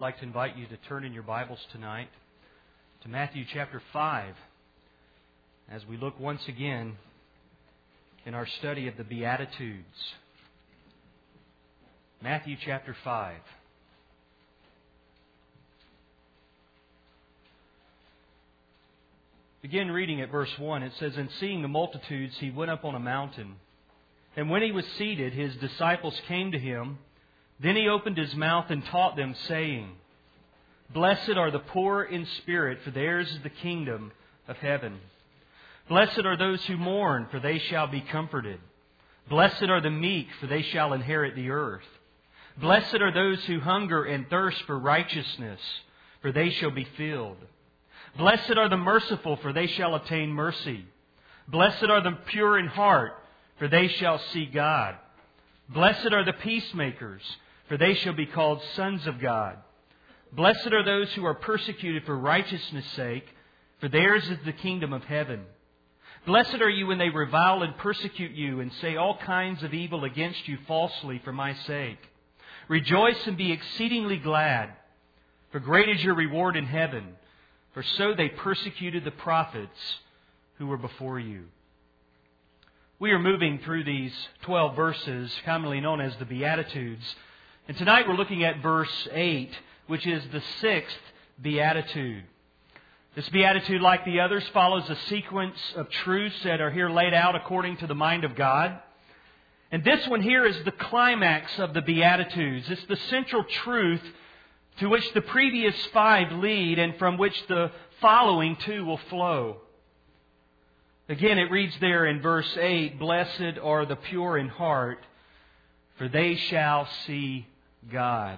like to invite you to turn in your Bibles tonight to Matthew chapter 5 as we look once again in our study of the Beatitudes. Matthew chapter 5. Begin reading at verse 1. It says, "And seeing the multitudes, He went up on a mountain. And when He was seated, His disciples came to Him. Then He opened His mouth and taught them, saying, Blessed are the poor in spirit, for theirs is the kingdom of heaven. Blessed are those who mourn, for they shall be comforted. Blessed are the meek, for they shall inherit the earth. Blessed are those who hunger and thirst for righteousness, for they shall be filled. Blessed are the merciful, for they shall obtain mercy. Blessed are the pure in heart, for they shall see God. Blessed are the peacemakers, for they shall be called sons of God. Blessed are those who are persecuted for righteousness' sake, for theirs is the kingdom of heaven. Blessed are you when they revile and persecute you and say all kinds of evil against you falsely for my sake. Rejoice and be exceedingly glad, for great is your reward in heaven. For so they persecuted the prophets who were before you." We are moving through these 12 verses, commonly known as the Beatitudes. And tonight we're looking at verse 8, which is the 6th Beatitude. This Beatitude, like the others, follows a sequence of truths that are here laid out according to the mind of God. And this one here is the climax of the Beatitudes. It's the central truth to which the previous 5 lead and from which the following 2 will flow. Again, it reads there in verse 8, "Blessed are the pure in heart, for they shall see God."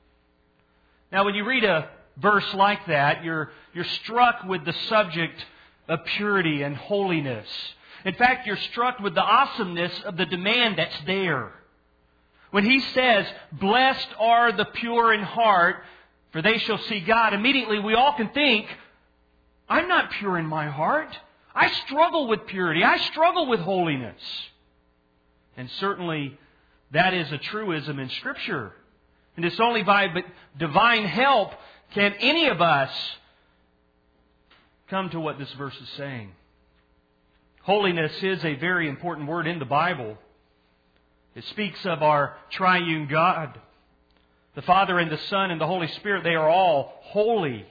Now, when you read a verse like that, you're struck with the subject of purity and holiness. In fact, you're struck with the awesomeness of the demand that's there. When He says, "Blessed are the pure in heart, for they shall see God," immediately we all can think, I'm not pure in my heart. I struggle with purity. I struggle with holiness. And certainly that is a truism in Scripture. And it's only by divine help can any of us come to what this verse is saying. Holiness is a very important word in the Bible. It speaks of our triune God. The Father and the Son and the Holy Spirit, they are all holy.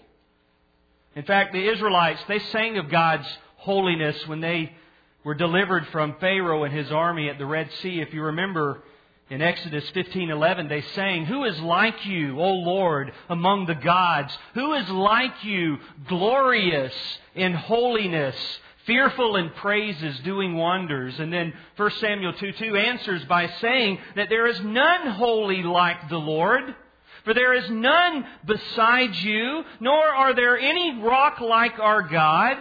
In fact, the Israelites, they sang of God's holiness when they were delivered from Pharaoh and his army at the Red Sea. If you remember in Exodus 15:11, they sang, "Who is like you, O Lord, among the gods? Who is like you, glorious in holiness, fearful in praises, doing wonders?" And then 1 Samuel 2:2 answers by saying that there is none holy like the Lord, for there is none besides you, nor are there any rock like our God.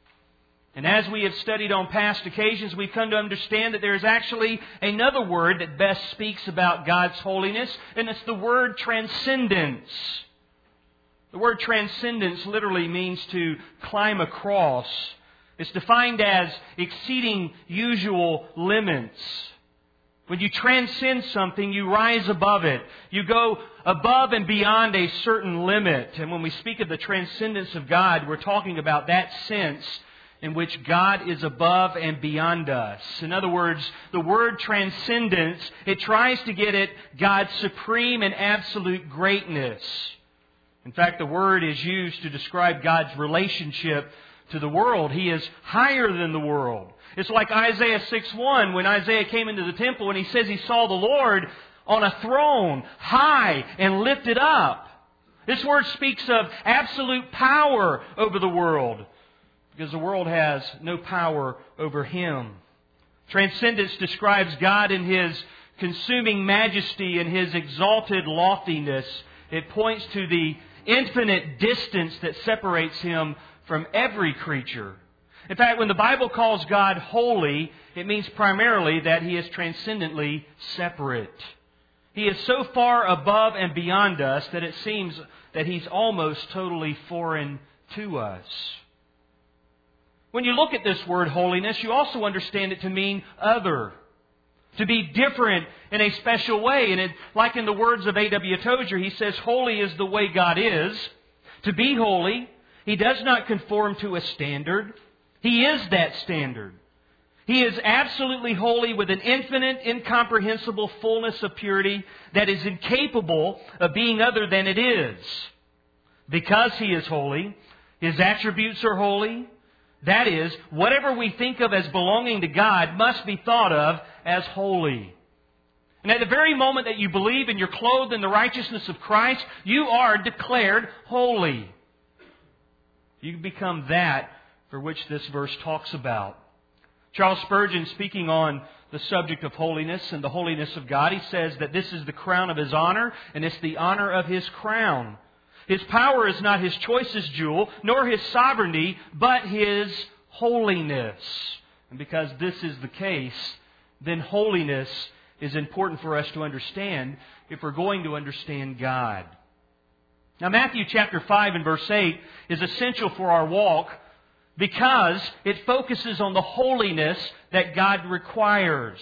And as we have studied on past occasions, we've come to understand that there is actually another word that best speaks about God's holiness, and it's the word transcendence. The word transcendence literally means to climb across. It's defined as exceeding usual limits. When you transcend something, you rise above it. You go above and beyond a certain limit. And when we speak of the transcendence of God, we're talking about that sense in which God is above and beyond us. In other words, the word transcendence, it tries to get at God's supreme and absolute greatness. In fact, the word is used to describe God's relationship to the world. He is higher than the world. It's like Isaiah 6:1, when Isaiah came into the temple and he says he saw the Lord on a throne, high and lifted up. This word speaks of absolute power over the world, because the world has no power over Him. Transcendence describes God in His consuming majesty and His exalted loftiness. It points to the infinite distance that separates Him from every creature. In fact, when the Bible calls God holy, it means primarily that He is transcendently separate. He is so far above and beyond us that it seems that He's almost totally foreign to us. When you look at this word holiness, you also understand it to mean other. To be different in a special way. And like in the words of A.W. Tozer, he says, holy is the way God is. To be holy, He does not conform to a standard. He is that standard. He is absolutely holy with an infinite, incomprehensible fullness of purity that is incapable of being other than it is. Because He is holy, His attributes are holy. That is, whatever we think of as belonging to God must be thought of as holy. And at the very moment that you believe and you're clothed in the righteousness of Christ, you are declared holy. You become that for which this verse talks about. Charles Spurgeon, speaking on the subject of holiness and the holiness of God, he says that this is the crown of His honor, and it's the honor of His crown. His power is not His choicest jewel, nor His sovereignty, but His holiness. And because this is the case, then holiness is important for us to understand if we're going to understand God. Now, Matthew chapter 5 and verse 8 is essential for our walk because it focuses on the holiness that God requires.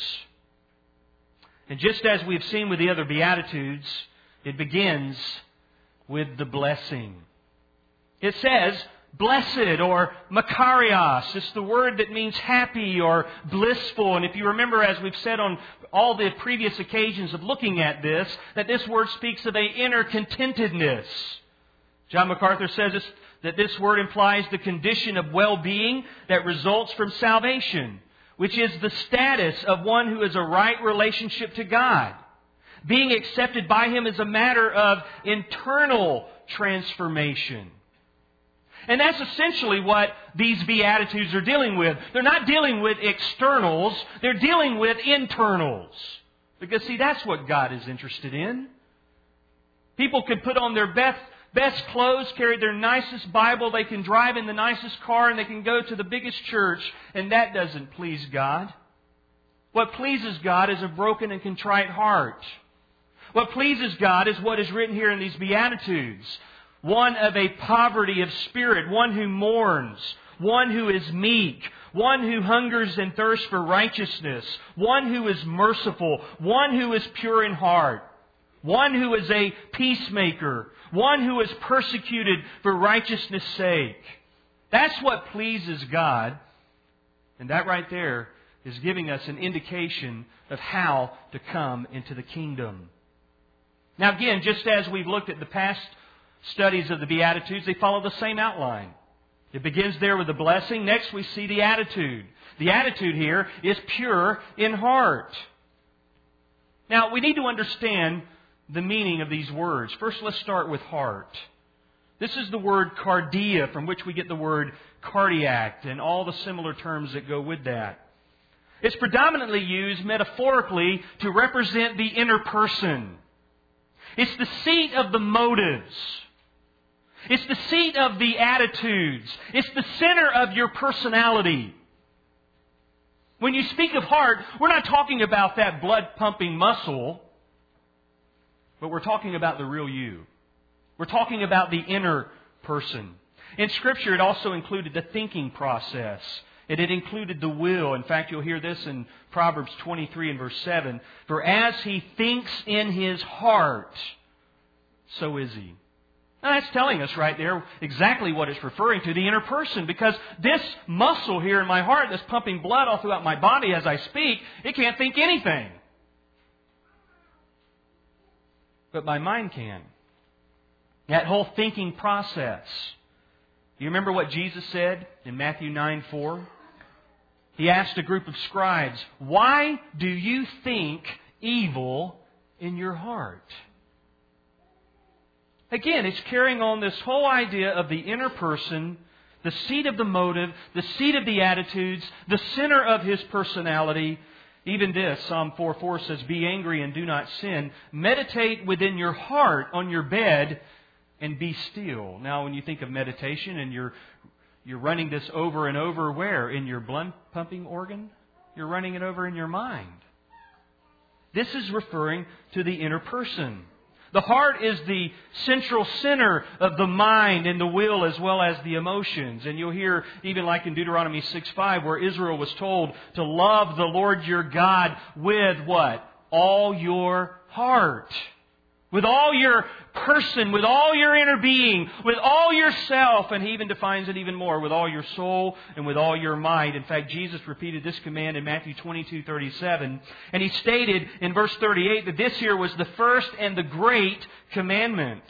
And just as we've seen with the other Beatitudes, it begins with the blessing. It says, blessed or makarios. It's the word that means happy or blissful. And if you remember, as we've said on all the previous occasions of looking at this, that this word speaks of an inner contentedness. John MacArthur says that this word implies the condition of well-being that results from salvation, which is the status of one who has a right relationship to God. Being accepted by Him is a matter of internal transformation. And that's essentially what these Beatitudes are dealing with. They're not dealing with externals, they're dealing with internals. Because, see, that's what God is interested in. People can put on their best clothes, carry their nicest Bible, they can drive in the nicest car, and they can go to the biggest church, and that doesn't please God. What pleases God is a broken and contrite heart. What pleases God is what is written here in these Beatitudes. One of a poverty of spirit, one who mourns, one who is meek, one who hungers and thirsts for righteousness, one who is merciful, one who is pure in heart, one who is a peacemaker, one who is persecuted for righteousness' sake. That's what pleases God. And that right there is giving us an indication of how to come into the kingdom. Now again, just as we've looked at the past studies of the Beatitudes, they follow the same outline. It begins there with the blessing. Next we see the attitude. The attitude here is pure in heart. Now we need to understand the meaning of these words. First, let's start with heart. This is the word cardia, from which we get the word cardiac and all the similar terms that go with that. It's predominantly used metaphorically to represent the inner person. It's the seat of the motives. It's the seat of the attitudes. It's the center of your personality. When you speak of heart, we're not talking about that blood-pumping muscle, but we're talking about the real you. We're talking about the inner person. In Scripture, it also included the thinking process. And it included the will. In fact, you'll hear this in Proverbs 23 and verse 7. For as he thinks in his heart, so is he. Now that's telling us right there exactly what it's referring to, the inner person. Because this muscle here in my heart that's pumping blood all throughout my body as I speak, it can't think anything. But my mind can. That whole thinking process. You remember what Jesus said in Matthew 9:4? He asked a group of scribes, why do you think evil in your heart? Again, it's carrying on this whole idea of the inner person, the seat of the motive, the seat of the attitudes, the center of his personality. Even this, Psalm 4:4 says, be angry and do not sin. Meditate within your heart on your bed and be still. Now, when you think of meditation and you're running this over and over, where? In your blood pumping organ? You're running it over in your mind. This is referring to the inner person. The heart is the central center of the mind and the will as well as the emotions. And you'll hear, even like in Deuteronomy 6:5, where Israel was told to love the Lord your God with what? All your heart. With all your person, with all your inner being, with all yourself, and He even defines it even more, with all your soul and with all your might. In fact, Jesus repeated this command in Matthew 22:37, and He stated in verse 38 that this here was the first and the great commandment.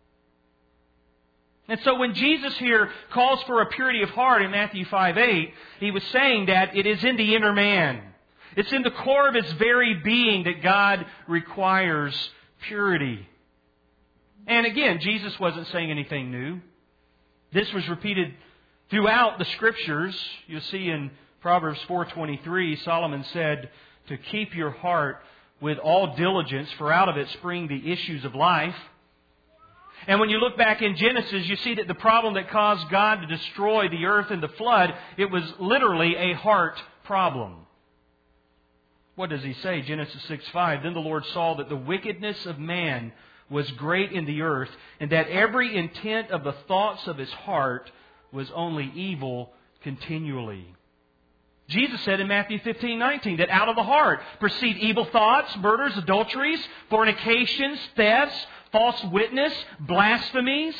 And so when Jesus here calls for a purity of heart in Matthew 5:8, He was saying that it is in the inner man. It's in the core of his very being that God requires purity. And again, Jesus wasn't saying anything new. This was repeated throughout the Scriptures. You'll see in Proverbs 4:23, Solomon said to keep your heart with all diligence, for out of it spring the issues of life. And when you look back in Genesis, you see that the problem that caused God to destroy the earth in the flood, it was literally a heart problem. What does He say? Genesis 6:5, then the Lord saw that the wickedness of man was great in the earth, and that every intent of the thoughts of his heart was only evil continually. Jesus said in Matthew 15:19 that out of the heart proceed evil thoughts, murders, adulteries, fornications, thefts, false witness, blasphemies.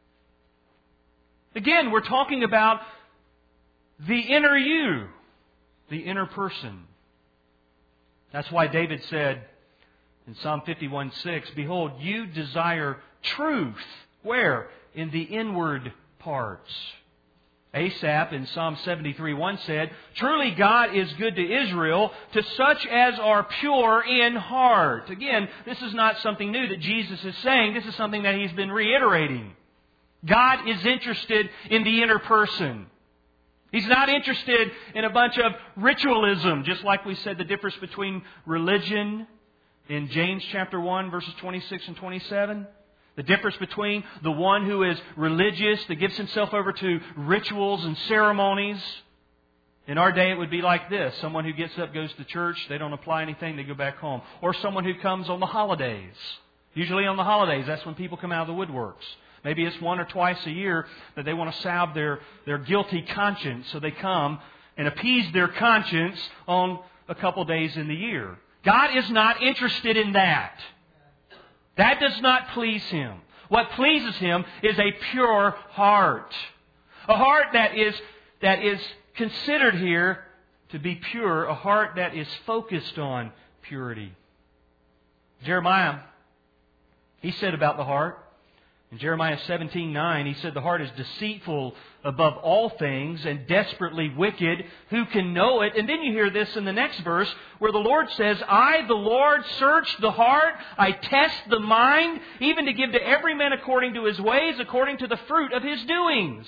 Again, we're talking about the inner you, the inner person. That's why David said in Psalm 51:6, behold, you desire truth. Where? In the inward parts. Asaph in Psalm 73:1 said, truly God is good to Israel, to such as are pure in heart. Again, this is not something new that Jesus is saying. This is something that He's been reiterating. God is interested in the inner person. He's not interested in a bunch of ritualism, just like we said the difference between religion in James chapter 1, verses 26 and 27. The difference between the one who is religious, that gives himself over to rituals and ceremonies. In our day, it would be like this. Someone who gets up, goes to church, they don't apply anything, they go back home. Or someone who comes on the holidays. Usually on the holidays, that's when people come out of the woodworks. Maybe it's one or twice a year that they want to salve their guilty conscience. So they come and appease their conscience on a couple days in the year. God is not interested in that. That does not please Him. What pleases Him is a pure heart. A heart that is considered here to be pure. A heart that is focused on purity. Jeremiah, he said about the heart, in Jeremiah 17:9, he said, the heart is deceitful above all things and desperately wicked. Who can know it? And then you hear this in the next verse where the Lord says, I, the Lord, search the heart. I test the mind, even to give to every man according to his ways, according to the fruit of his doings.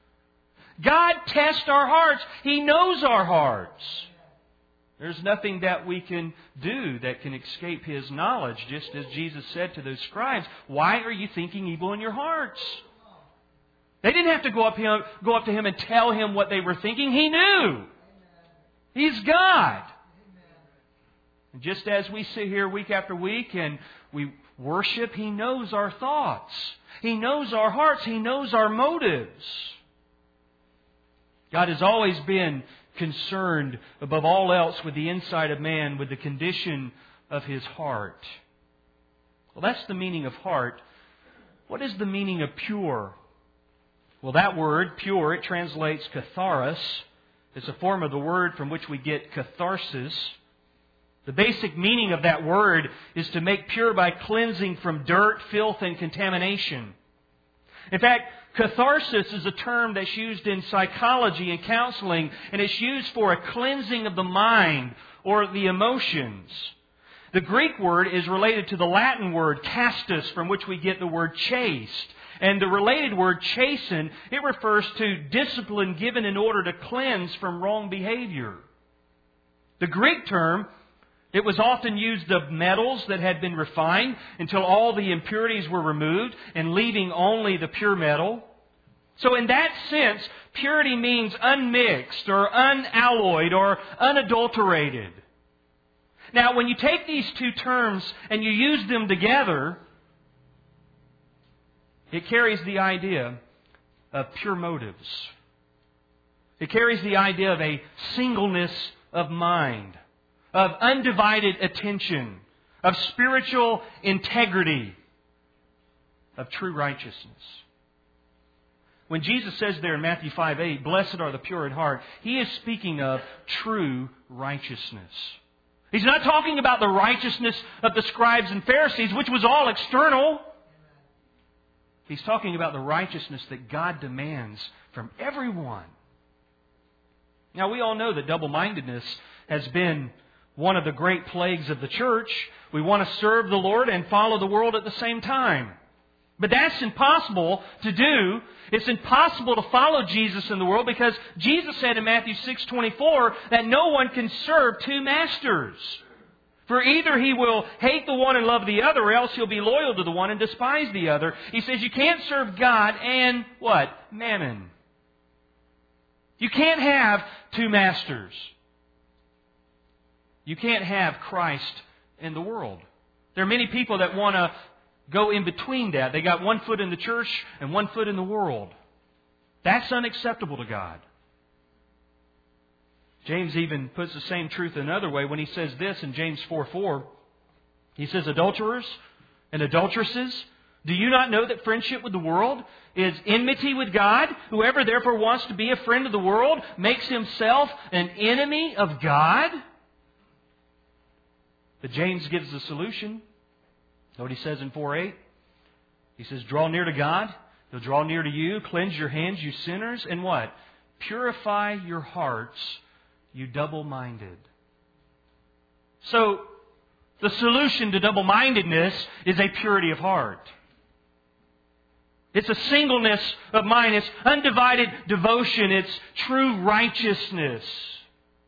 God tests our hearts. He knows our hearts. There's nothing that we can do that can escape His knowledge. Just as Jesus said to those scribes, why are you thinking evil in your hearts? They didn't have to go up to Him and tell Him what they were thinking. He knew. He's God. And just as we sit here week after week and we worship, He knows our thoughts. He knows our hearts. He knows our motives. God has always been concerned above all else with the inside of man, with the condition of his heart. Well, that's the meaning of heart. What is the meaning of pure? Well, that word, pure, it translates katharos. It's a form of the word from which we get catharsis. The basic meaning of that word is to make pure by cleansing from dirt, filth, and contamination. In fact, catharsis is a term that's used in psychology and counseling, and it's used for a cleansing of the mind or the emotions. The Greek word is related to the Latin word castus, from which we get the word chaste. And the related word chasten, it refers to discipline given in order to cleanse from wrong behavior. The Greek term, it was often used of metals that had been refined until all the impurities were removed and leaving only the pure metal. So in that sense, purity means unmixed or unalloyed or unadulterated. Now, when you take these two terms and you use them together, It carries the idea of pure motives. It carries the idea of a singleness of mind, of undivided attention, of spiritual integrity, of true righteousness. When Jesus says there in Matthew 5:8, "Blessed are the pure in heart," He is speaking of true righteousness. He's not talking about the righteousness of the scribes and Pharisees, which was all external. He's talking about the righteousness that God demands from everyone. Now, we all know that double-mindedness has been one of the great plagues of the church. We want to serve the Lord and follow the world at the same time. But that's impossible to do. It's impossible to follow Jesus in the world because Jesus said in Matthew 6:24 that no one can serve two masters. For either he will hate the one and love the other, or else he'll be loyal to the one and despise the other. He says you can't serve God and what? Mammon. You can't have two masters. You can't have Christ and the world. There are many people that want to go in between that. They got one foot in the church and one foot in the world. That's unacceptable to God. James even puts the same truth another way when he says this in James 4:4. He says, "Adulterers and adulteresses, do you not know that friendship with the world is enmity with God? Whoever therefore wants to be a friend of the world makes himself an enemy of God." But James gives the solution. Know what he says in 4:8? He says, "Draw near to God, He'll draw near to you. Cleanse your hands, you sinners, and what? Purify your hearts, you double-minded." So, the solution to double-mindedness is a purity of heart. It's a singleness of mind. It's undivided devotion. It's true righteousness.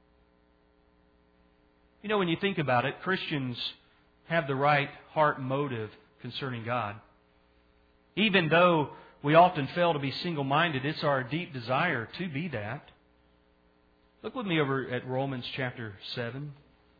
You know, when you think about it, Christians have the right heart motive concerning God. Even though we often fail to be single-minded, it's our deep desire to be that. Look with me over at Romans chapter 7.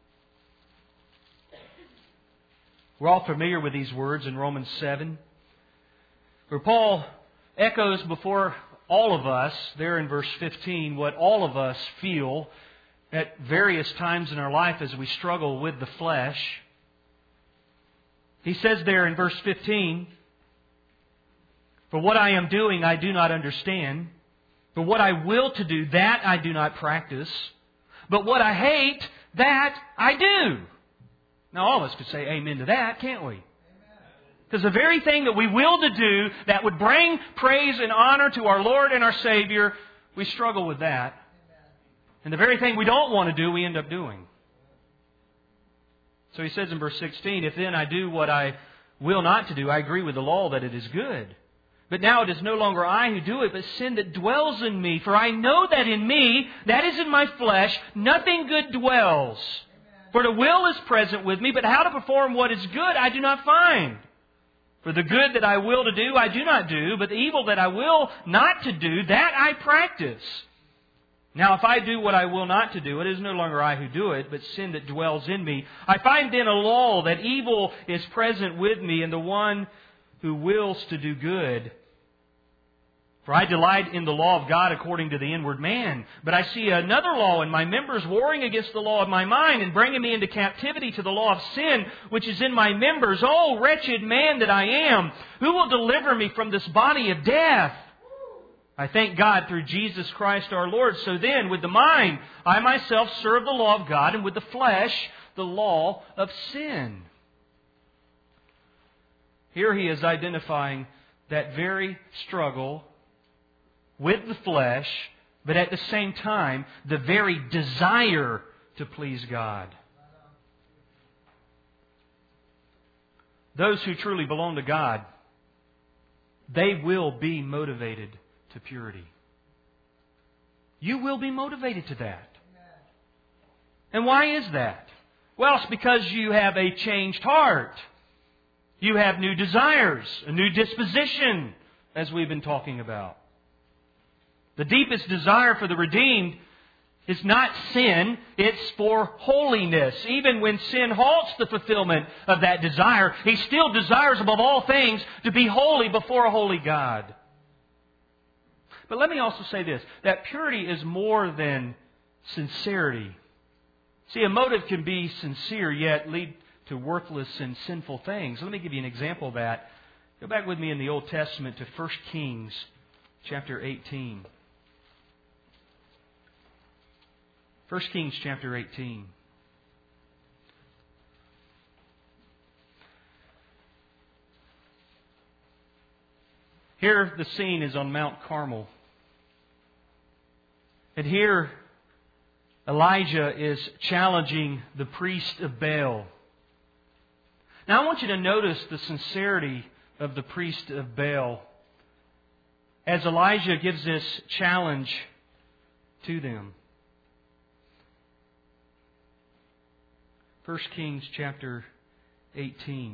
We're all familiar with these words in Romans 7, where Paul echoes before all of us, there in verse 15, what all of us feel at various times in our life as we struggle with the flesh. He says there in verse 15, "For what I am doing I do not understand. For what I will to do, that I do not practice. But what I hate, that I do." Now all of us could say amen to that, can't we? Because the very thing that we will to do that would bring praise and honor to our Lord and our Savior, we struggle with that. And the very thing we don't want to do, we end up doing. So he says in verse 16, "If then I do what I will not to do, I agree with the law that it is good. But now it is no longer I who do it, but sin that dwells in me. For I know that in me, that is in my flesh, nothing good dwells. For the will is present with me, but how to perform what is good I do not find. For the good that I will to do, I do not do, but the evil that I will not to do, that I practice. Now if I do what I will not to do, it is no longer I who do it, but sin that dwells in me. I find then a law that evil is present with me, and the one who wills to do good. For I delight in the law of God according to the inward man. But I see another law in my members warring against the law of my mind and bringing me into captivity to the law of sin, which is in my members. Oh, wretched man that I am! Who will deliver me from this body of death? I thank God through Jesus Christ our Lord. So then, with the mind, I myself serve the law of God, and with the flesh, the law of sin." Here he is identifying that very struggle with the flesh, but at the same time, the very desire to please God. Those who truly belong to God, they will be motivated to purity. You will be motivated to that. And why is that? Well, it's because you have a changed heart. You have new desires, a new disposition, as we've been talking about. The deepest desire for the redeemed It's not sin, it's for holiness. Even when sin halts the fulfillment of that desire, he still desires above all things to be holy before a holy God. But let me also say this, that purity is more than sincerity. See, a motive can be sincere yet lead to worthless and sinful things. Let me give you an example of that. Go back with me in the Old Testament to 1 Kings chapter 18. 1 Kings chapter 18. Here the scene is on Mount Carmel. And here Elijah is challenging the priest of Baal. Now I want you to notice the sincerity of the priest of Baal as Elijah gives this challenge to them. 1 Kings chapter 18.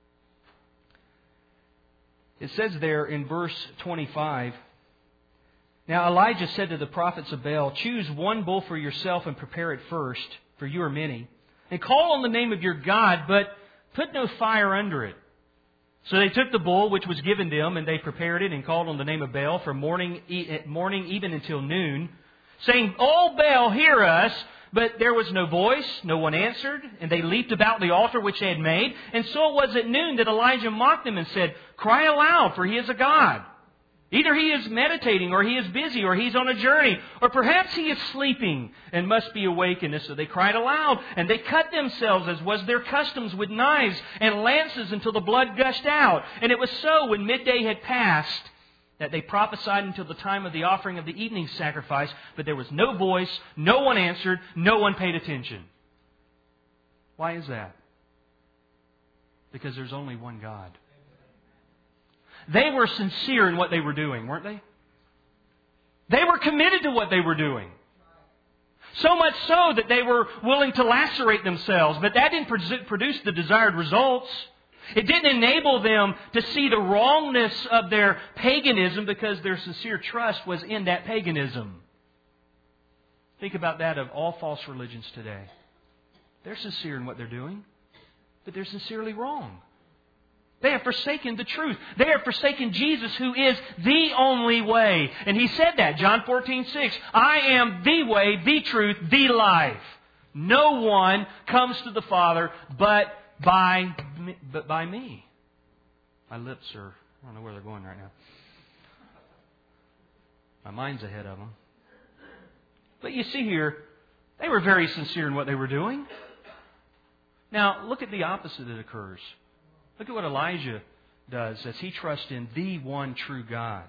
It says there in verse 25, Now Elijah said to the prophets of Baal, Choose one bull for yourself and prepare it first, for you are many, and call on the name of your God, but put no fire under it. So they took the bull which was given them, and they prepared it and called on the name of Baal from morning even until noon, saying, O Baal, hear us. But there was no voice, no one answered, and they leaped about the altar which they had made. And so it was at noon that Elijah mocked them and said, Cry aloud, for he is a god. Either he is meditating, or he is busy, or he's on a journey, or perhaps he is sleeping and must be awakened. And so they cried aloud, and they cut themselves, as was their customs, with knives and lances until the blood gushed out. And it was so, when midday had passed, that they prophesied until the time of the offering of the evening sacrifice, but there was no voice, no one answered, no one paid attention. Why is that? Because there's only one God. They were sincere in what they were doing, weren't they? They were committed to what they were doing. So much so that they were willing to lacerate themselves, but that didn't produce the desired results. It didn't enable them to see the wrongness of their paganism because their sincere trust was in that paganism. Think about that of all false religions today. They're sincere in what they're doing, but they're sincerely wrong. They have forsaken the truth. They have forsaken Jesus, who is the only way. And He said that, John 14:6. I am the way, the truth, the life. No one comes to the Father but by me. My lips are, I don't know where they're going right now. My mind's ahead of them. But you see here, they were very sincere in what they were doing. Now, look at the opposite that occurs. Look at what Elijah does as he trusts in the one true God.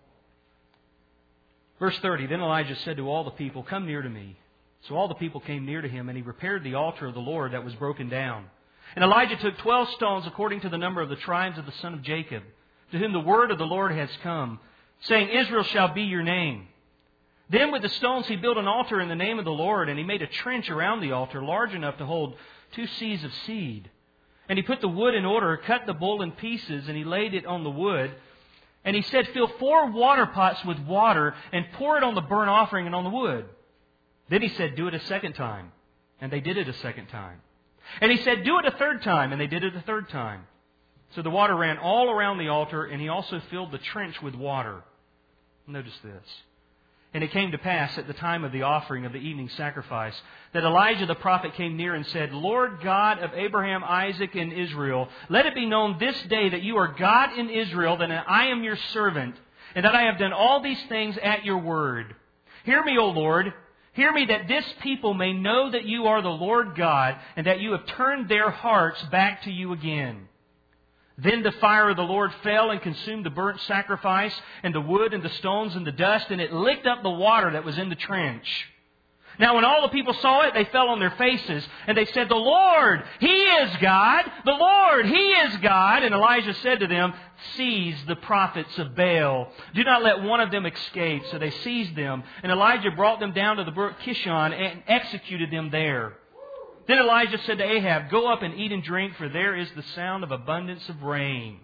Verse 30, Then Elijah said to all the people, Come near to me. So all the people came near to him, and he repaired the altar of the Lord that was broken down. And Elijah took 12 stones according to the number of the tribes of the son of Jacob, to whom the word of the Lord has come, saying, Israel shall be your name. Then with the stones he built an altar in the name of the Lord, and he made a trench around the altar large enough to hold 2 seahs of seed. And he put the wood in order, cut the bull in pieces, and he laid it on the wood. And he said, Fill 4 water pots with water, and pour it on the burnt offering and on the wood. Then he said, Do it a second time. And they did it a second time. And he said, Do it a third time. And they did it a third time. So the water ran all around the altar, and he also filled the trench with water. Notice this. And it came to pass at the time of the offering of the evening sacrifice that Elijah the prophet came near and said, Lord God of Abraham, Isaac, and Israel, let it be known this day that you are God in Israel, that I am your servant, and that I have done all these things at your word. Hear me, O Lord. Hear me, that this people may know that you are the Lord God, and that you have turned their hearts back to you again. Then the fire of the Lord fell and consumed the burnt sacrifice, and the wood and the stones and the dust, and it licked up the water that was in the trench. Now when all the people saw it, they fell on their faces, and they said, The Lord, He is God! The Lord, He is God! And Elijah said to them, Seize the prophets of Baal. Do not let one of them escape. So they seized them, and Elijah brought them down to the brook Kishon and executed them there. Then Elijah said to Ahab, Go up and eat and drink, for there is the sound of abundance of rain.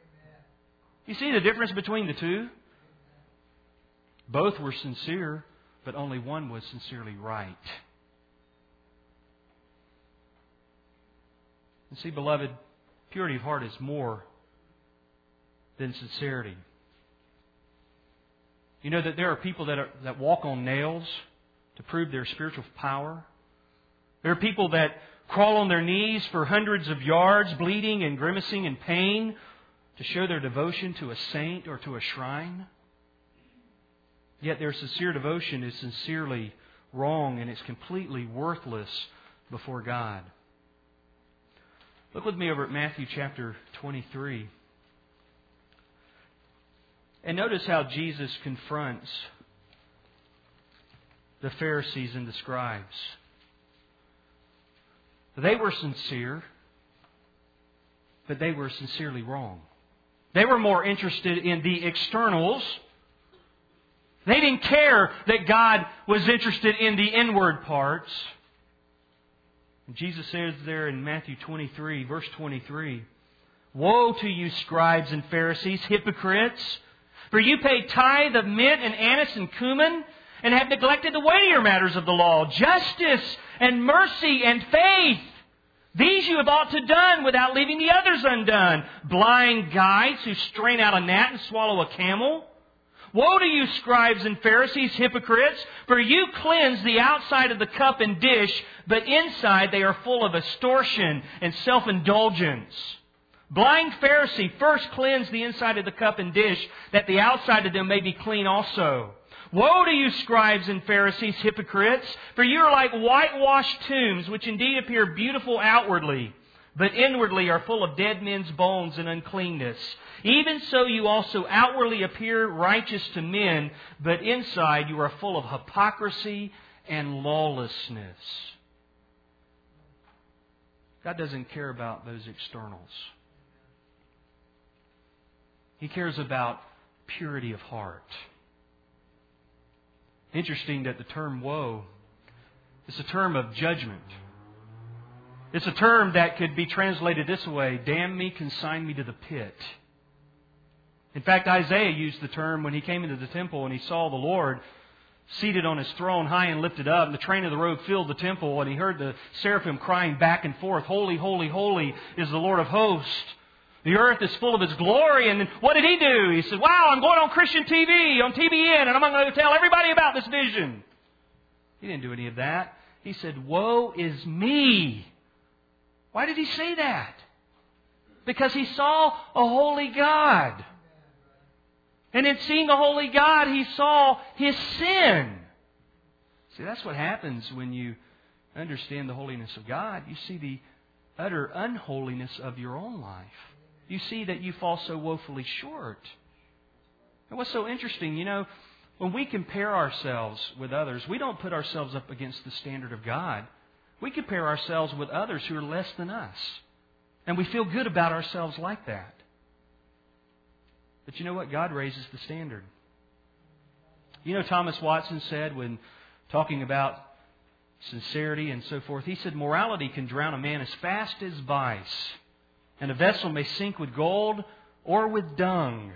You see the difference between the two? Both were sincere. but only one was sincerely right. And see, beloved, purity of heart is more than sincerity. You know that there are people that walk on nails to prove their spiritual power. There are people that crawl on their knees for hundreds of yards, bleeding and grimacing in pain, to show their devotion to a saint or to a shrine. Yet their sincere devotion is sincerely wrong and it's completely worthless before God. Look with me over at Matthew chapter 23. And notice how Jesus confronts the Pharisees and the scribes. They were sincere, but they were sincerely wrong. They were more interested in the externals. They didn't care that God was interested in the inward parts. And Jesus says there in Matthew 23, verse 23, "Woe to you, scribes and Pharisees, hypocrites! For you pay tithe of mint and anise and cumin, and have neglected the weightier matters of the law, justice and mercy and faith. These you have ought to done without leaving the others undone. Blind guides who strain out a gnat and swallow a camel. Woe to you, scribes and Pharisees, hypocrites! For you cleanse the outside of the cup and dish, but inside they are full of extortion and self-indulgence. Blind Pharisee, first cleanse the inside of the cup and dish, that the outside of them may be clean also. Woe to you, scribes and Pharisees, hypocrites! For you are like whitewashed tombs, which indeed appear beautiful outwardly, but inwardly are full of dead men's bones and uncleanness. Even so you also outwardly appear righteous to men, but inside you are full of hypocrisy and lawlessness." God doesn't care about those externals. He cares about purity of heart. Interesting that the term woe is a term of judgment. It's a term that could be translated this way: damn me, consign me to the pit. In fact, Isaiah used the term when he came into the temple and he saw the Lord seated on His throne, high and lifted up, and the train of the robe filled the temple, and he heard the seraphim crying back and forth, "Holy, holy, holy is the Lord of hosts. The earth is full of His glory." And then what did he do? He said, "Wow, I'm going on Christian TV, on TBN, and I'm going to tell everybody about this vision." He didn't do any of that. He said, "Woe is me." Why did he say that? Because he saw a holy God. And in seeing a holy God, he saw his sin. See, that's what happens when you understand the holiness of God. You see the utter unholiness of your own life. You see that you fall so woefully short. And what's so interesting, when we compare ourselves with others, we don't put ourselves up against the standard of God. We compare ourselves with others who are less than us. And we feel good about ourselves like that. But you know what? God raises the standard. Thomas Watson said when talking about sincerity and so forth, he said, "Morality can drown a man as fast as vice, and a vessel may sink with gold or with dung.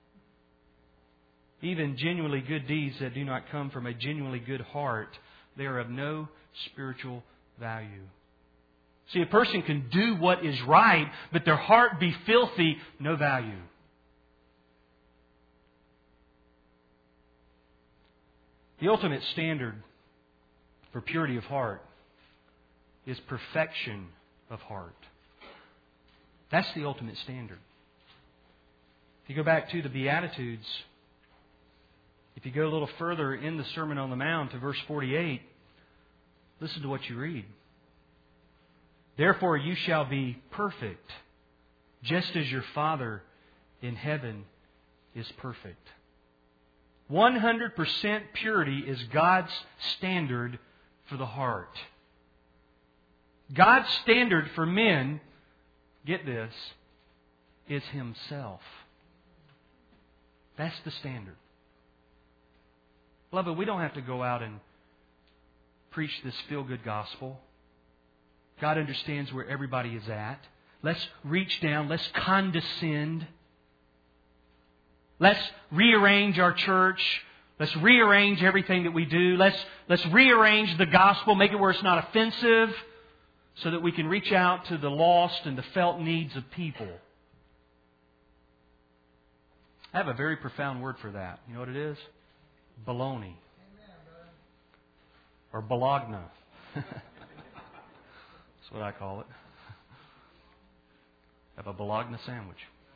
Even genuinely good deeds that do not come from a genuinely good heart, they are of no spiritual value." See, a person can do what is right, but their heart be filthy, no value. The ultimate standard for purity of heart is perfection of heart. That's the ultimate standard. If you go back to the Beatitudes, if you go a little further in the Sermon on the Mount to verse 48, listen to what you read. "Therefore you shall be perfect, just as your Father in heaven is perfect." 100% purity is God's standard for the heart. God's standard for men, get this, is Himself. That's the standard. Beloved, we don't have to go out and preach this feel-good gospel. God understands where everybody is at. Let's reach down. Let's condescend. Let's rearrange our church. Let's rearrange everything that we do. Let's rearrange the gospel, make it where it's not offensive, so that we can reach out to the lost and the felt needs of people. I have a very profound word for that. You know what it is? Baloney. Or bologna. That's what I call it. Have a bologna sandwich.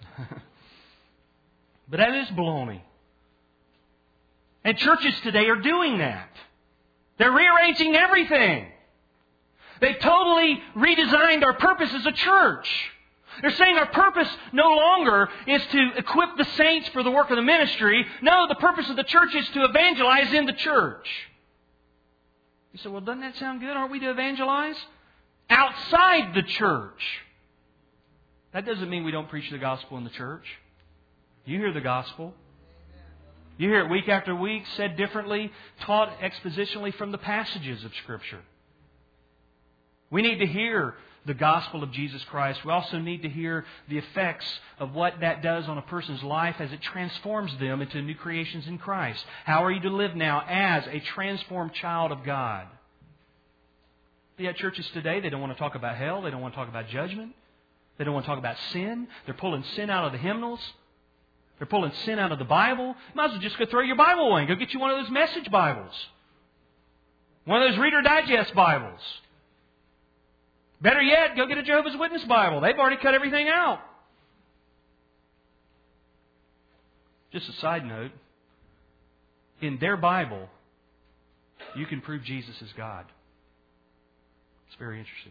But that is baloney. And churches today are doing that. They're rearranging everything. They've totally redesigned our purpose as a church. They're saying our purpose no longer is to equip the saints for the work of the ministry. No, the purpose of the church is to evangelize in the church. You say, well, doesn't that sound good? Aren't we to evangelize? Outside the church. That doesn't mean we don't preach the gospel in the church. You hear the gospel. You hear it week after week, said differently, taught expositionally from the passages of Scripture. We need to hear the gospel of Jesus Christ. We also need to hear the effects of what that does on a person's life as it transforms them into new creations in Christ. How are you to live now as a transformed child of God? But yet churches today, they don't want to talk about hell. They don't want to talk about judgment. They don't want to talk about sin. They're pulling sin out of the hymnals. They're pulling sin out of the Bible. You might as well just go throw your Bible away and go get you one of those Message Bibles. One of those Reader Digest Bibles. Better yet, go get a Jehovah's Witness Bible. They've already cut everything out. Just a side note. In their Bible, you can prove Jesus is God. It's very interesting.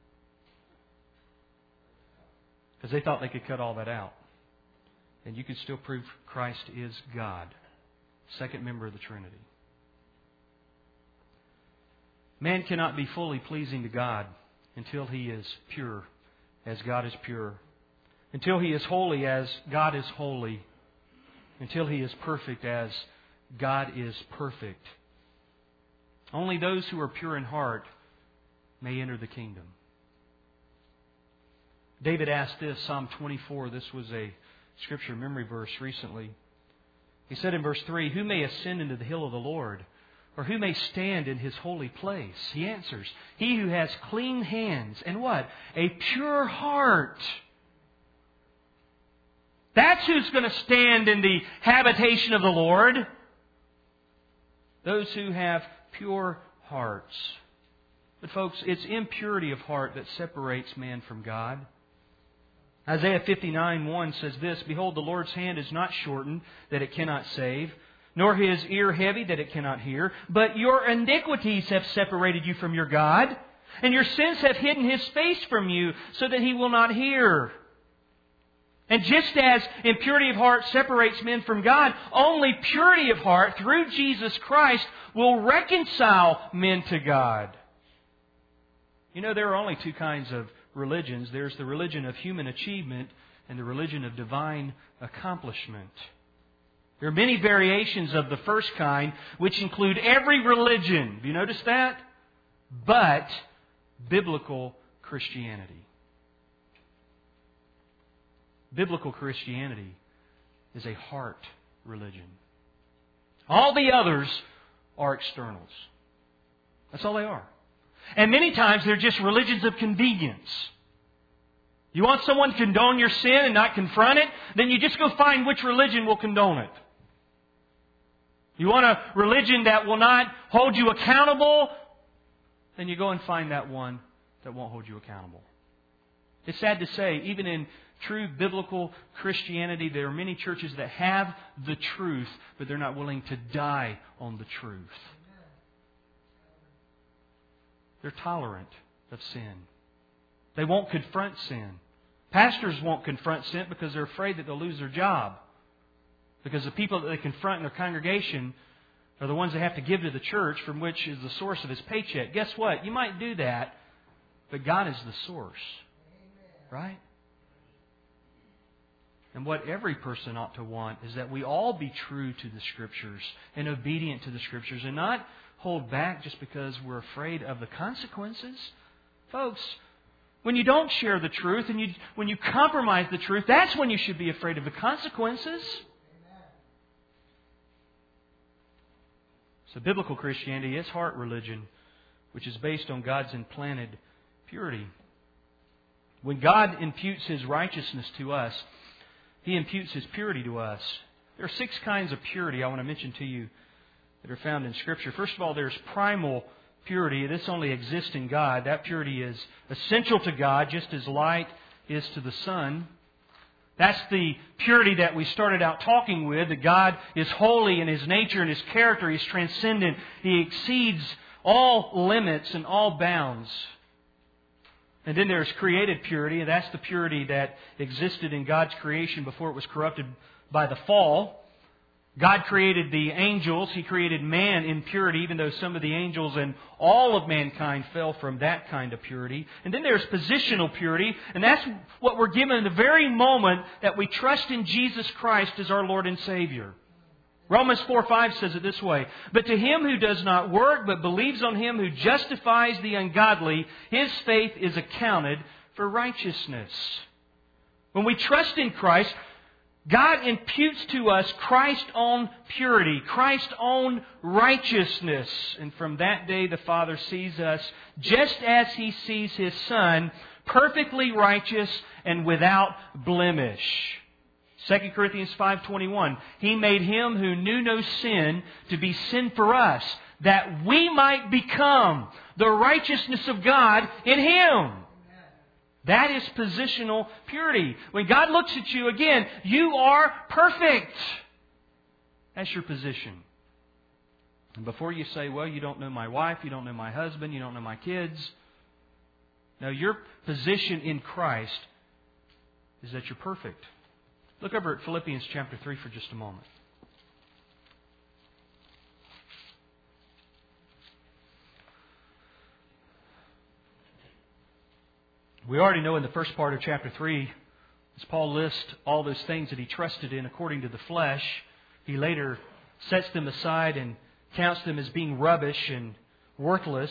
Because they thought they could cut all that out. And you can still prove Christ is God. Second member of the Trinity. Man cannot be fully pleasing to God until he is pure as God is pure. Until he is holy as God is holy. Until he is perfect as God is perfect. Only those who are pure in heart may enter the kingdom. David asked this, Psalm 24. This was a Scripture memory verse recently. He said in verse 3, "Who may ascend into the hill of the Lord? Or who may stand in His holy place?" He answers, "He who has clean hands and what? A pure heart." That's who's going to stand in the habitation of the Lord. Those who have pure hearts. But folks, it's impurity of heart that separates man from God. Isaiah 59:1 says this, "Behold, the Lord's hand is not shortened, that it cannot save, nor His ear heavy, that it cannot hear. But your iniquities have separated you from your God, and your sins have hidden His face from you, so that He will not hear." And just as impurity of heart separates men from God, only purity of heart through Jesus Christ will reconcile men to God. You know, there are only two kinds of religions. There's the religion of human achievement and the religion of divine accomplishment. There are many variations of the first kind, which include every religion. Have you noticed that? But biblical Christianity. Biblical Christianity is a heart religion. All the others are externals. That's all they are. And many times they're just religions of convenience. You want someone to condone your sin and not confront it? Then you just go find which religion will condone it. You want a religion that will not hold you accountable? Then you go and find that one that won't hold you accountable. It's sad to say, even in true biblical Christianity, there are many churches that have the truth, but they're not willing to die on the truth. They're tolerant of sin. They won't confront sin. Pastors won't confront sin because they're afraid that they'll lose their job. Because the people that they confront in their congregation are the ones they have to give to the church, from which is the source of his paycheck. Guess what? You might do that, but God is the source. Right? And what every person ought to want is that we all be true to the Scriptures and obedient to the Scriptures and not hold back just because we're afraid of the consequences. Folks, when you don't share the truth and when you compromise the truth, that's when you should be afraid of the consequences. So biblical Christianity is heart religion, which is based on God's implanted purity. When God imputes His righteousness to us, He imputes His purity to us. There are 6 kinds of purity I want to mention to you that are found in Scripture. First of all, there's primal purity. This only exists in God. That purity is essential to God, just as light is to the sun. That's the purity that we started out talking with, that God is holy in His nature and His character. He's transcendent. He exceeds all limits and all bounds. And then there's created purity, and that's the purity that existed in God's creation before it was corrupted by the fall. God created the angels. He created man in purity, even though some of the angels and all of mankind fell from that kind of purity. And then there's positional purity, and that's what we're given the very moment that we trust in Jesus Christ as our Lord and Savior. Romans 4:5 says it this way, "But to him who does not work, but believes on Him who justifies the ungodly, his faith is accounted for righteousness." When we trust in Christ, God imputes to us Christ's own purity, Christ's own righteousness. And from that day the Father sees us just as He sees His Son, perfectly righteous and without blemish. 2 Corinthians 5:21, "He made Him who knew no sin to be sin for us, that we might become the righteousness of God in Him." That is positional purity. When God looks at you, again, you are perfect. That's your position. And before you say, well, you don't know my wife, you don't know my husband, you don't know my kids. No, your position in Christ is that you're perfect. Look over at Philippians chapter 3 for just a moment. We already know in the first part of chapter 3, as Paul lists all those things that he trusted in according to the flesh, he later sets them aside and counts them as being rubbish and worthless.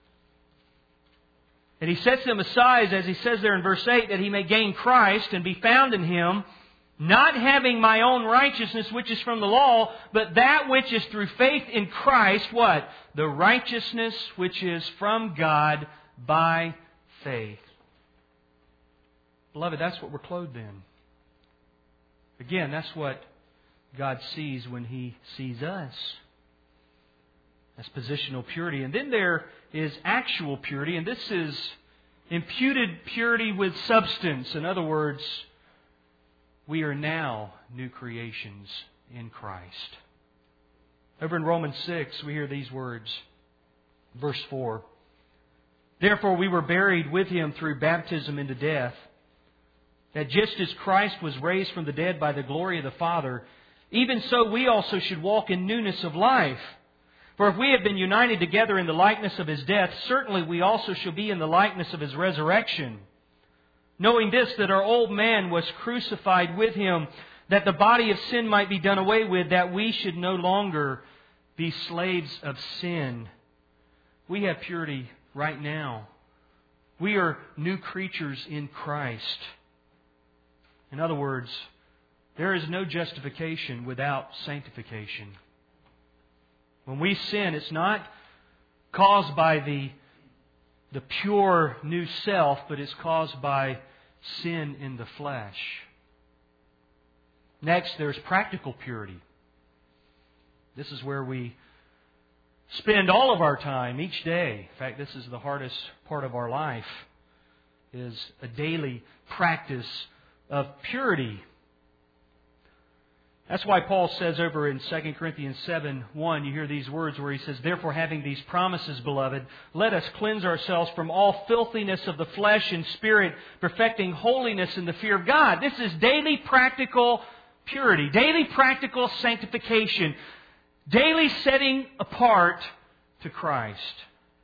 And he sets them aside, as he says there in verse 8, that he may gain Christ and be found in Him, not having my own righteousness which is from the law, but that which is through faith in Christ, what? The righteousness which is from God by faith. Beloved, that's what we're clothed in. Again, that's what God sees when He sees us. That's positional purity. And then there is actual purity, and this is imputed purity with substance. In other words, we are now new creations in Christ. Over in Romans 6, we hear these words. Verse 4. "Therefore we were buried with Him through baptism into death, that just as Christ was raised from the dead by the glory of the Father, even so we also should walk in newness of life. For if we have been united together in the likeness of His death, certainly we also shall be in the likeness of His resurrection. Knowing this, that our old man was crucified with Him, that the body of sin might be done away with, that we should no longer be slaves of sin." We have purity right now. We are new creatures in Christ. In other words, there is no justification without sanctification. When we sin, it's not caused by the pure new self, but it's caused by sin in the flesh. Next, there's practical purity. This is where we spend all of our time each day. In fact, this is the hardest part of our life, is a daily practice of purity. That's why Paul says over in 2 Corinthians 7:1, you hear these words where he says, "Therefore, having these promises, beloved, let us cleanse ourselves from all filthiness of the flesh and spirit, perfecting holiness in the fear of God." This is daily practical purity, daily practical sanctification, daily setting apart to Christ.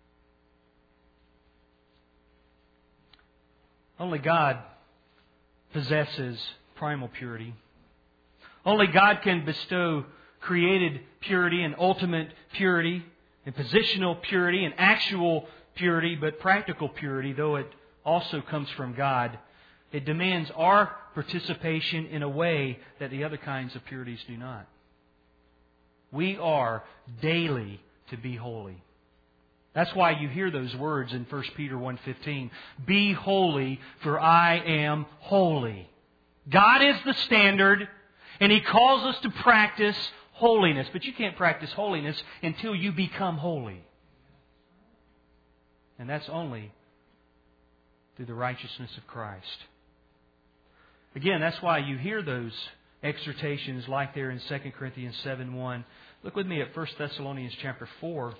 Only God possesses primal purity. Only God can bestow created purity and ultimate purity and positional purity and actual purity, but practical purity, though it also comes from God, it demands our participation in a way that the other kinds of purities do not. We are daily to be holy. That's why you hear those words in 1 Peter 1:15. Be holy, for I am holy. God is the standard, and He calls us to practice holiness. But you can't practice holiness until you become holy. And that's only through the righteousness of Christ. Again, that's why you hear those exhortations like there in 2 Corinthians 7:1. Look with me at 1 Thessalonians chapter 4.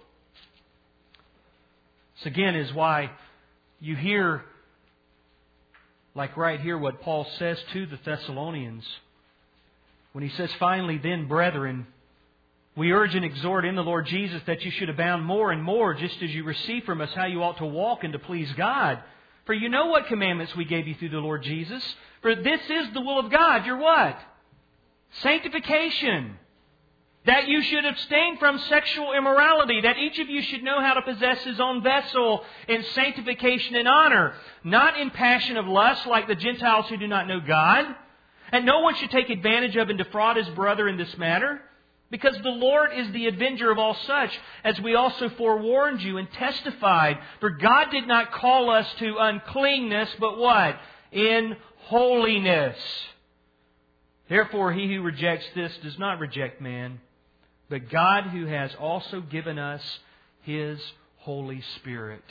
This again is why you hear, like right here, what Paul says to the Thessalonians. When he says, finally then, brethren, we urge and exhort in the Lord Jesus that you should abound more and more, just as you receive from us how you ought to walk and to please God. For you know what commandments we gave you through the Lord Jesus. For this is the will of God. Your what? Sanctification. That you should abstain from sexual immorality. That each of you should know how to possess his own vessel in sanctification and honor. Not in passion of lust like the Gentiles who do not know God. And no one should take advantage of and defraud his brother in this matter. Because the Lord is the avenger of all such, as we also forewarned you and testified. For God did not call us to uncleanness, but what? In holiness. Therefore, he who rejects this does not reject man, but God who has also given us His Holy Spirit.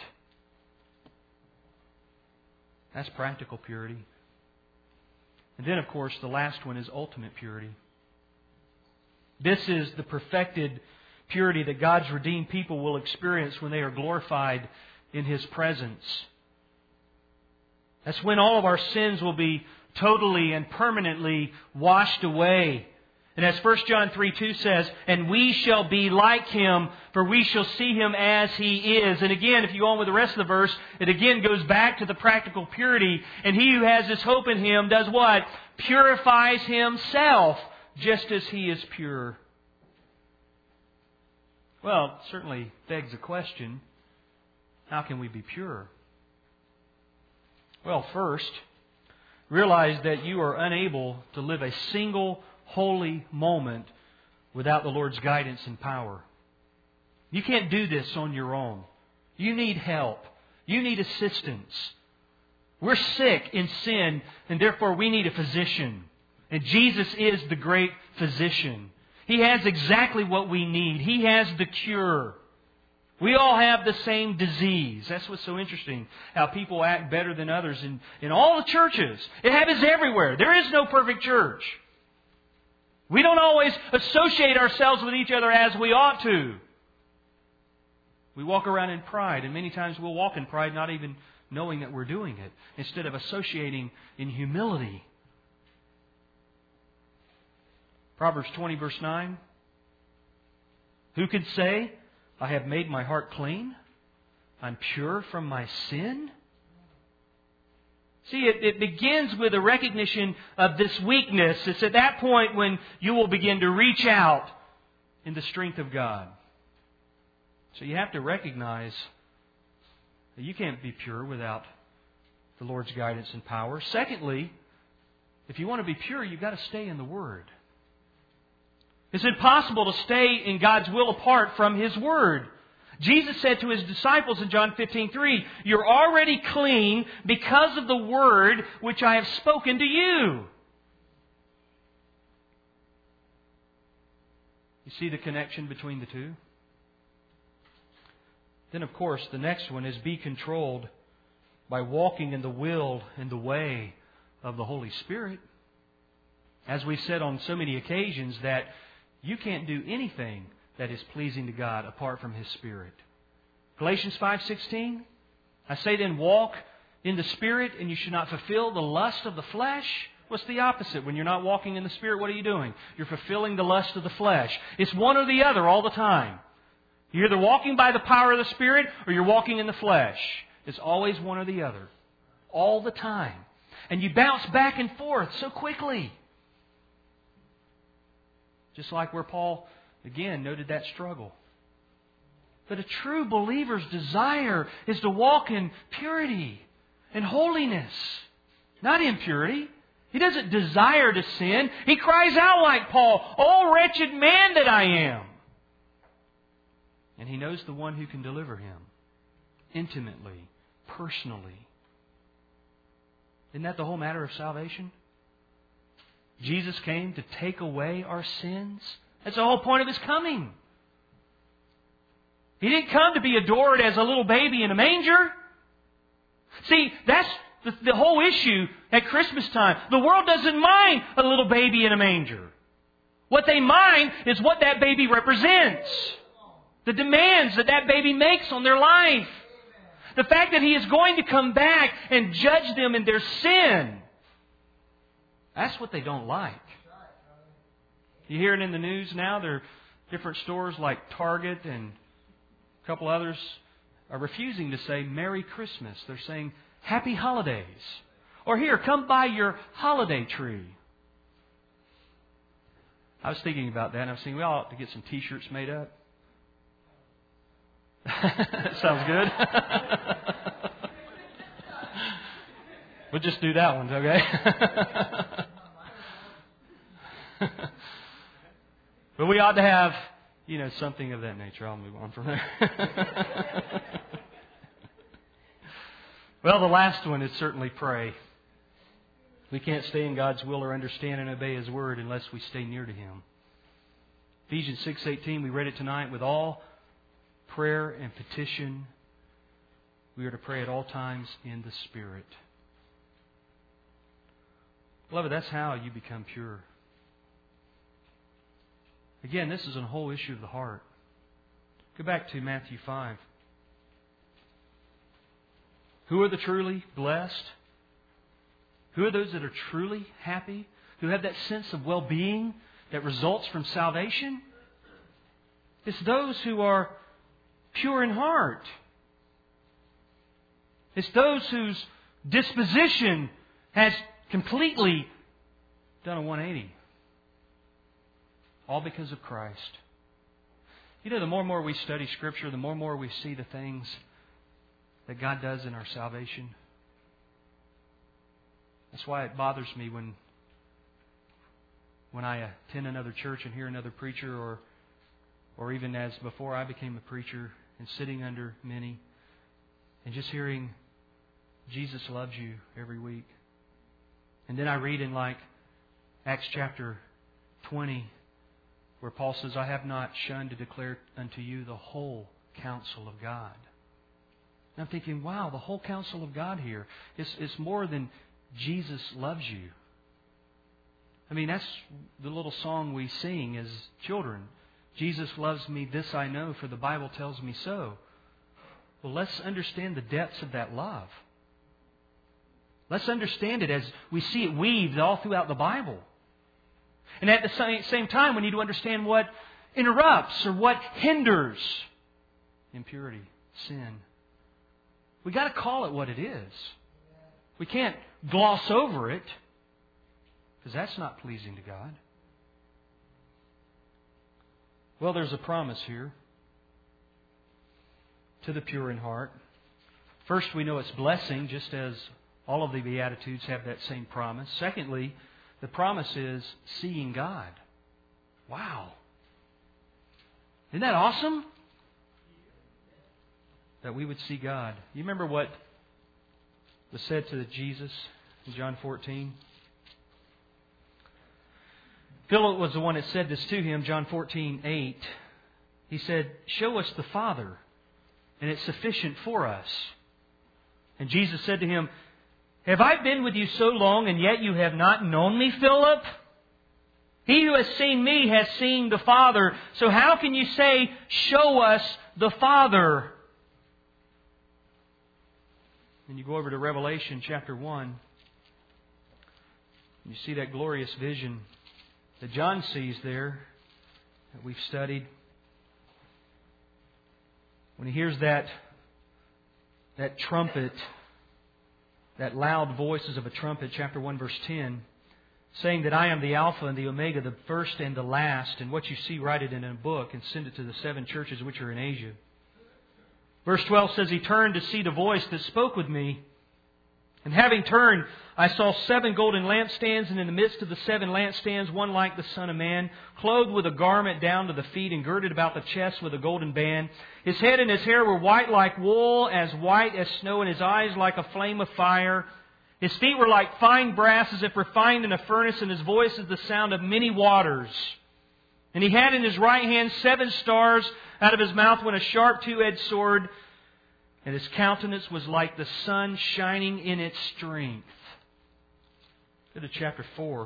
That's practical purity. And then, of course, the last one is ultimate purity. This is the perfected purity that God's redeemed people will experience when they are glorified in His presence. That's when all of our sins will be totally and permanently washed away. And as 1 John 3:2 says, and we shall be like Him, for we shall see Him as He is. And again, if you go on with the rest of the verse, it again goes back to the practical purity. And he who has this hope in Him does what? Purifies himself, just as He is pure. Well, it certainly begs a question. How can we be pure? Well, first, realize that you are unable to live a single holy moment without the Lord's guidance and power. You can't do this on your own. You need help. You need assistance. We're sick in sin, and therefore we need a physician. And Jesus is the great physician. He has exactly what we need. He has the cure. We all have the same disease. That's what's so interesting, how people act better than others in all the churches. It happens everywhere. There is no perfect church. We don't always associate ourselves with each other as we ought to. We walk around in pride, and many times we'll walk in pride not even knowing that we're doing it, instead of associating in humility. Proverbs 20, verse 9. Who could say, I have made my heart clean? I'm pure from my sin? See, it begins with a recognition of this weakness. It's at that point when you will begin to reach out in the strength of God. So you have to recognize that you can't be pure without the Lord's guidance and power. Secondly, if you want to be pure, you've got to stay in the Word. It's impossible to stay in God's will apart from His Word. Jesus said to His disciples in John 15:3, you're already clean because of the Word which I have spoken to you. You see the connection between the two? Then, of course, the next one is be controlled by walking in the will and the way of the Holy Spirit. As we've said on so many occasions, that you can't do anything that is pleasing to God apart from His Spirit. Galatians 5:16, I say then, walk in the Spirit, and you should not fulfill the lust of the flesh. What's the opposite? When you're not walking in the Spirit, what are you doing? You're fulfilling the lust of the flesh. It's one or the other all the time. You're either walking by the power of the Spirit or you're walking in the flesh. It's always one or the other. All the time. And you bounce back and forth so quickly. Just like where Paul, again, noted that struggle. But a true believer's desire is to walk in purity and holiness, not impurity. He doesn't desire to sin. He cries out like Paul, "Oh, wretched man that I am." And He knows the one who can deliver him intimately, personally. Isn't that the whole matter of salvation? Jesus came to take away our sins. That's the whole point of His coming. He didn't come to be adored as a little baby in a manger. See, that's the whole issue at Christmas time. The world doesn't mind a little baby in a manger. What they mind is what that baby represents. The demands that that baby makes on their life. The fact that He is going to come back and judge them in their sin. That's what they don't like. You hear it in the news now. There are different stores like Target and a couple others are refusing to say Merry Christmas. They're saying Happy Holidays. Or here, come buy your holiday tree. I was thinking about that and I was thinking we ought to get some T-shirts made up. That sounds good. We'll just do that one, okay? But we ought to have, something of that nature. I'll move on from there. Well, the last one is certainly pray. We can't stay in God's will or understand and obey His Word unless we stay near to Him. Ephesians 6:18, we read it tonight. With all prayer and petition, we are to pray at all times in the Spirit. Beloved, that's how you become pure. Again, this is a whole issue of the heart. Go back to Matthew 5. Who are the truly blessed? Who are those that are truly happy? Who have that sense of well-being that results from salvation? It's those who are pure in heart. It's those whose disposition has completely done a 180. All because of Christ. The more and more we study Scripture, the more and more we see the things that God does in our salvation. That's why it bothers me when I attend another church and hear another preacher, or even as before I became a preacher and sitting under many, and just hearing Jesus loves you every week. And then I read in like Acts chapter 20, where Paul says, I have not shunned to declare unto you the whole counsel of God. And I'm thinking, wow, the whole counsel of God here is more than Jesus loves you. I mean, that's the little song we sing as children. Jesus loves me, this I know, for the Bible tells me so. Well, let's understand the depths of that love. Let's understand it as we see it weaved all throughout the Bible. And at the same time, we need to understand what interrupts or what hinders impurity, sin. We got to call it what it is. We can't gloss over it, because that's not pleasing to God. Well, there's a promise here to the pure in heart. First, we know it's blessing, just as all of the Beatitudes have that same promise. Secondly, the promise is seeing God. Wow. Isn't that awesome? That we would see God. You remember what was said to Jesus in John 14? Philip was the one that said this to Him, John 14:8. He said, show us the Father, and it's sufficient for us. And Jesus said to him, have I been with you so long, and yet you have not known me, Philip? He who has seen me has seen the Father. So how can you say, show us the Father? And you go over to Revelation chapter 1. You see that glorious vision that John sees there, that we've studied. When he hears that trumpet, that loud voices of a trumpet, chapter 1, verse 10, saying that I am the Alpha and the Omega, the first and the last. And what you see, write it in a book and send it to the 7 churches which are in Asia. Verse 12 says, He turned to see the voice that spoke with me. And having turned, I saw 7 golden lampstands, and in the midst of the 7 lampstands, one like the Son of Man, clothed with a garment down to the feet, and girded about the chest with a golden band. His head and his hair were white like wool, as white as snow, and his eyes like a flame of fire. His feet were like fine brass, as if refined in a furnace, and his voice is the sound of many waters. And he had in his right hand 7 stars. Out of his mouth went a sharp 2-edged sword, and his countenance was like the sun shining in its strength. Go to chapter 4.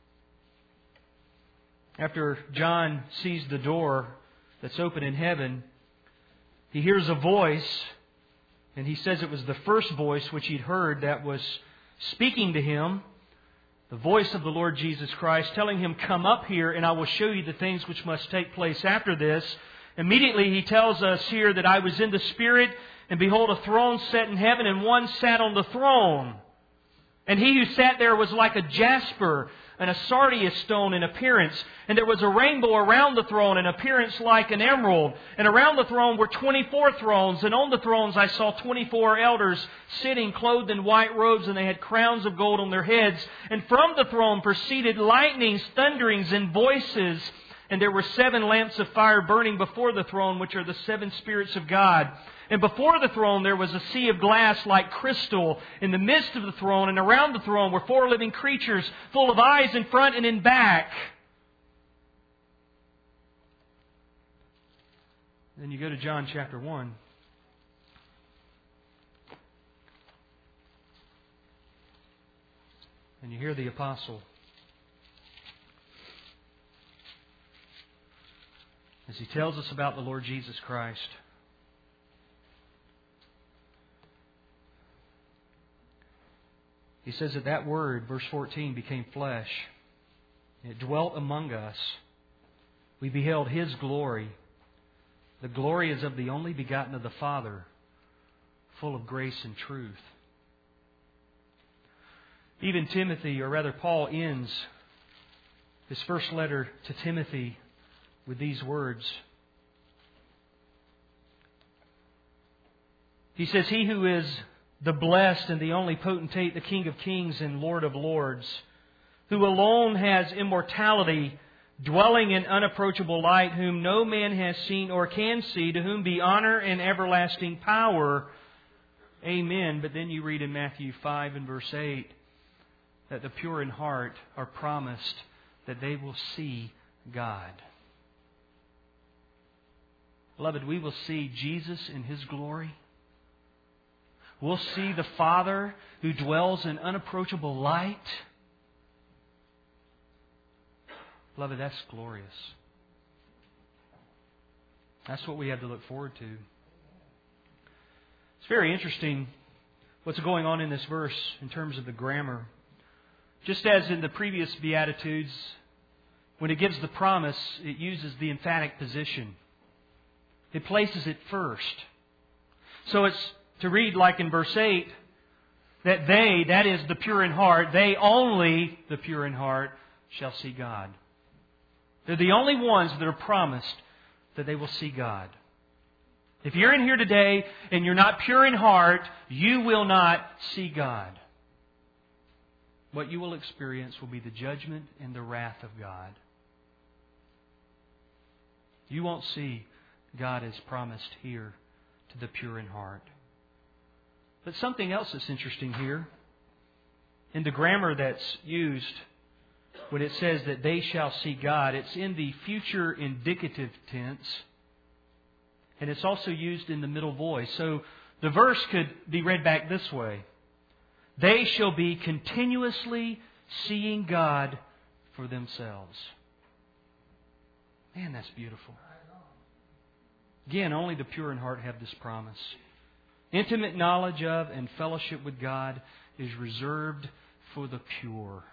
After John sees the door that's open in heaven, he hears a voice, and he says it was the first voice which he'd heard that was speaking to him, the voice of the Lord Jesus Christ, telling him, "Come up here, and I will show you the things which must take place after this." Immediately he tells us here that I was in the Spirit, and behold, a throne set in heaven, and one sat on the throne. And he who sat there was like a jasper and a sardius stone in appearance. And there was a rainbow around the throne, in appearance like an emerald. And around the throne were 24 thrones. And on the thrones I saw 24 elders sitting, clothed in white robes, and they had crowns of gold on their heads. And from the throne proceeded lightnings, thunderings, and voices. And there were 7 lamps of fire burning before the throne, which are the 7 spirits of God. And before the throne there was a sea of glass like crystal in the midst of the throne. And around the throne were 4 living creatures, full of eyes in front and in back. Then you go to John chapter 1. And you hear the apostle, as he tells us about the Lord Jesus Christ. He says that Word, verse 14, became flesh. It dwelt among us. We beheld His glory. The glory is of the only begotten of the Father, full of grace and truth. Even Timothy, or rather Paul, ends his first letter to Timothy with these words. He says, "He who is the blessed and the only potentate, the King of kings and Lord of lords, who alone has immortality, dwelling in unapproachable light, whom no man has seen or can see, to whom be honor and everlasting power. Amen." But then you read in Matthew 5 and verse 8 that the pure in heart are promised that they will see God. Beloved, we will see Jesus in His glory. We'll see the Father who dwells in unapproachable light. Beloved, that's glorious. That's what we have to look forward to. It's very interesting what's going on in this verse in terms of the grammar. Just as in the previous Beatitudes, when it gives the promise, it uses the emphatic position. It places it first. So it's to read like in verse 8, that they, that is the pure in heart, they only, the pure in heart, shall see God. They're the only ones that are promised that they will see God. If you're in here today and you're not pure in heart, you will not see God. What you will experience will be the judgment and the wrath of God. You won't see God as promised here to the pure in heart. But something else that's interesting here, in the grammar that's used when it says that they shall see God, it's in the future indicative tense, and it's also used in the middle voice. So the verse could be read back this way: they shall be continuously seeing God for themselves. Man, that's beautiful. Again, only the pure in heart have this promise. Intimate knowledge of and fellowship with God is reserved for the pure.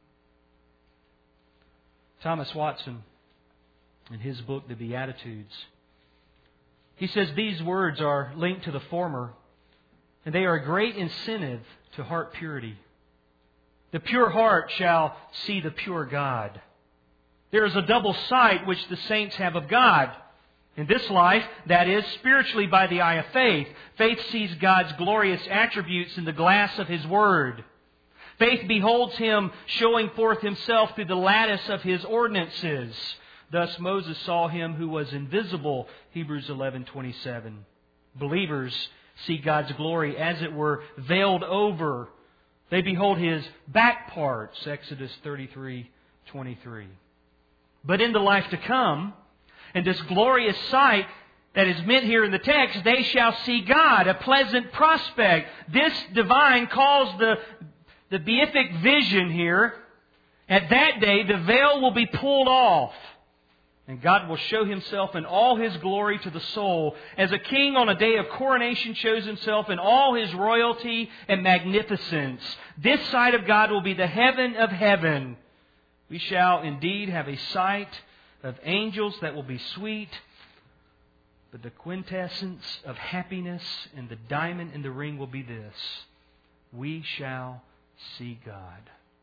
Thomas Watson, in his book, The Beatitudes, he says these words are linked to the former, and they are a great incentive to heart purity. The pure heart shall see the pure God. There is a double sight which the saints have of God. In this life, that is, spiritually by the eye of faith. Faith sees God's glorious attributes in the glass of His Word. Faith beholds Him showing forth Himself through the lattice of His ordinances. Thus Moses saw Him who was invisible, Hebrews 11:27. Believers see God's glory as it were veiled over. They behold His back parts, Exodus 33:23. But in the life to come, and this glorious sight that is meant here in the text, they shall see God, a pleasant prospect. This divine calls the beatific vision here. At that day, the veil will be pulled off. And God will show Himself in all His glory to the soul, as a king on a day of coronation shows Himself in all His royalty and magnificence. This sight of God will be the heaven of heaven. We shall indeed have a sight of angels that will be sweet, but the quintessence of happiness and the diamond in the ring will be this: we shall see God.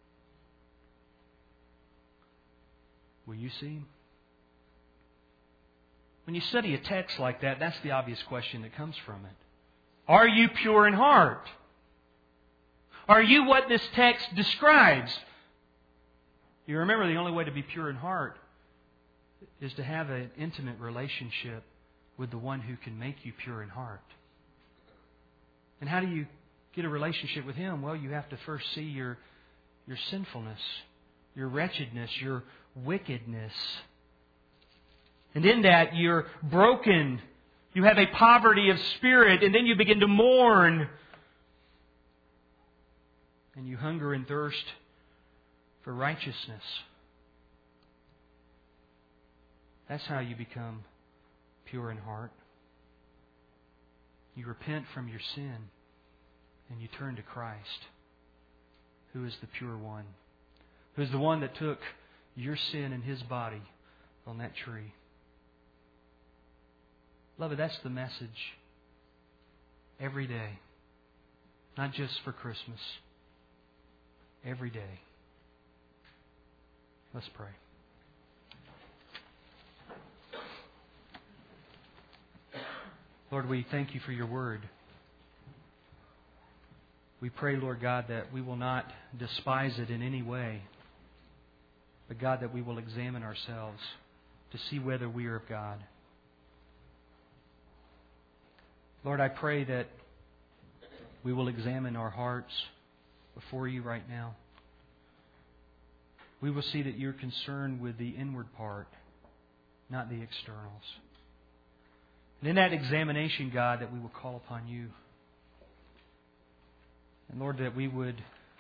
Will you see Him? When you study a text like that, that's the obvious question that comes from it. Are you pure in heart? Are you what this text describes? You remember the only way to be pure in heart is to have an intimate relationship with the one who can make you pure in heart. And how do you get a relationship with Him? Well, you have to first see your sinfulness, your wretchedness, your wickedness. And in that, you're broken. You have a poverty of spirit. And then you begin to mourn. And you hunger and thirst for righteousness. That's how you become pure in heart. You repent from your sin and you turn to Christ, who is the pure one, who is the one that took your sin in His body on that tree. Beloved, that's the message every day, not just for Christmas, every day. Let's pray. Lord, we thank You for Your Word. We pray, Lord God, that we will not despise it in any way, but God, that we will examine ourselves to see whether we are of God. Lord, I pray that we will examine our hearts before You right now. We will see that You're concerned with the inward part, not the externals. And in that examination, God, that we will call upon You. And Lord, that we would,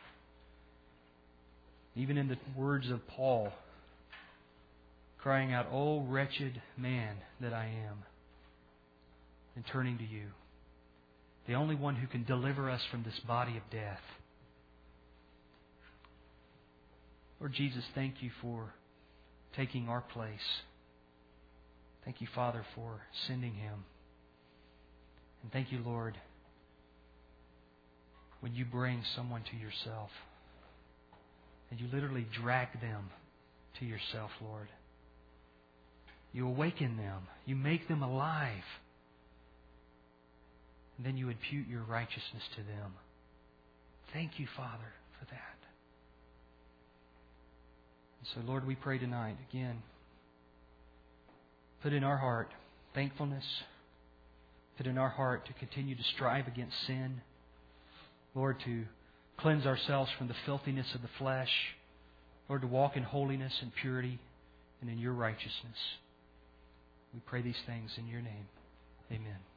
even in the words of Paul, crying out, "O wretched man that I am," and turning to You, the only one who can deliver us from this body of death. Lord Jesus, thank You for taking our place. Thank You, Father, for sending Him. And thank You, Lord, when You bring someone to Yourself and You literally drag them to Yourself, Lord. You awaken them. You make them alive. And then You impute Your righteousness to them. Thank You, Father, for that. And so, Lord, we pray tonight, again, put in our heart thankfulness. Put in our heart to continue to strive against sin. Lord, to cleanse ourselves from the filthiness of the flesh. Lord, to walk in holiness and purity and in Your righteousness. We pray these things in Your name. Amen.